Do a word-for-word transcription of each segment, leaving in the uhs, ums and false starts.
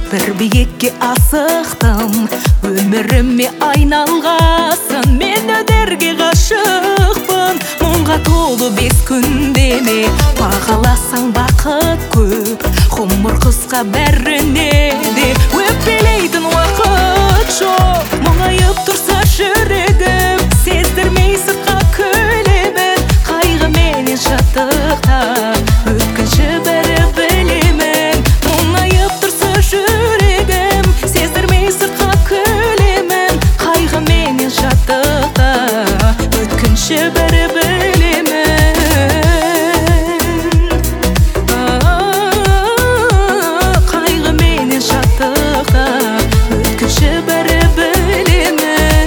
бір биікке асықтым, өміріме айналғасын. Мен өдерге ғашықпын, мұңға толы бес күндеме. Бағаласаң бақыт көп, ғұмыр қысқа бәріне де. Өкпелейтін уақыт жоқ, мұңайып тұрса жүрегім, сездірмей сыртқа күлемін. Қайғыменен шаттықта өткінші бәрі білемін. Мұңайып тұрса жүрегім, сездірмей сыртқа күлемін. Қайғыменен шаттықта өткінші бәрі білемін. Қайғыменен шаттықта өткінші бәрі білемін.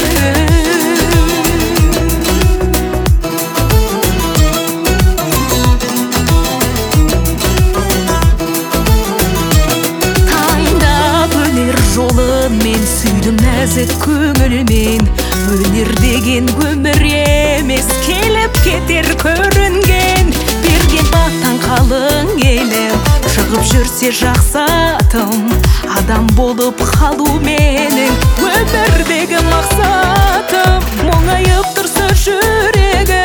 Таңдап өнер жолын мен сүйдім нәзік көңілмен. Өнер деген өмір емес, келіп кетер көрінген. Берген батан қалың елім, шығып жүрсе жақсатым. Адам болып қалу менің өмірдегі мақсатым. Мұңайып тұрса жүрегім,